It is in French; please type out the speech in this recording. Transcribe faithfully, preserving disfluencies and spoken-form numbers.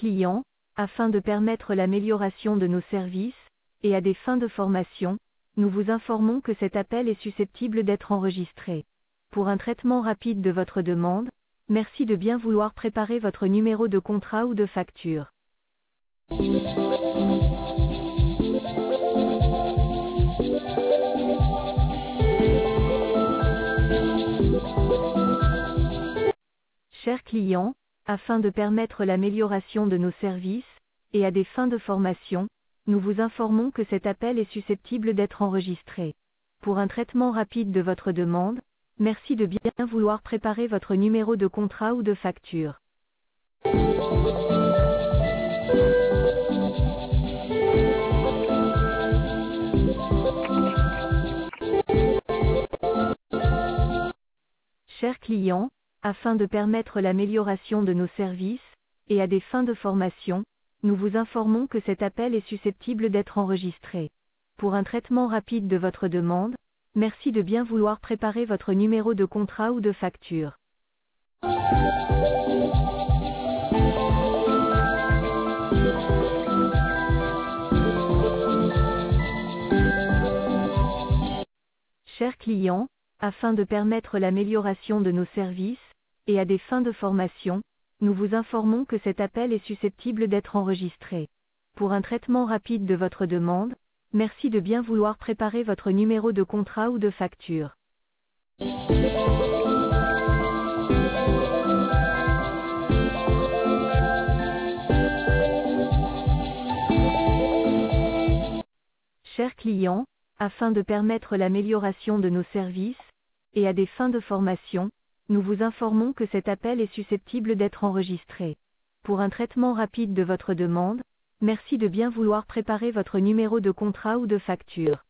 client, afin de permettre l'amélioration de nos services, et à des fins de formation, nous vous informons que cet appel est susceptible d'être enregistré. Pour un traitement rapide de votre demande, merci de bien vouloir préparer votre numéro de contrat ou de facture. Chers clients, afin de permettre l'amélioration de nos services, et à des fins de formation, nous vous informons que cet appel est susceptible d'être enregistré. Pour un traitement rapide de votre demande, merci de bien vouloir préparer votre numéro de contrat ou de facture. Chers clients, afin de permettre l'amélioration de nos services, et à des fins de formation, nous vous informons que cet appel est susceptible d'être enregistré. Pour un traitement rapide de votre demande, merci de bien vouloir préparer votre numéro de contrat ou de facture. Chers clients, afin de permettre l'amélioration de nos services, et à des fins de formation, nous vous informons que cet appel est susceptible d'être enregistré. Pour un traitement rapide de votre demande, merci de bien vouloir préparer votre numéro de contrat ou de facture. Chers clients, afin de permettre l'amélioration de nos services, et à des fins de formation, nous vous informons que cet appel est susceptible d'être enregistré. Pour un traitement rapide de votre demande, merci de bien vouloir préparer votre numéro de contrat ou de facture.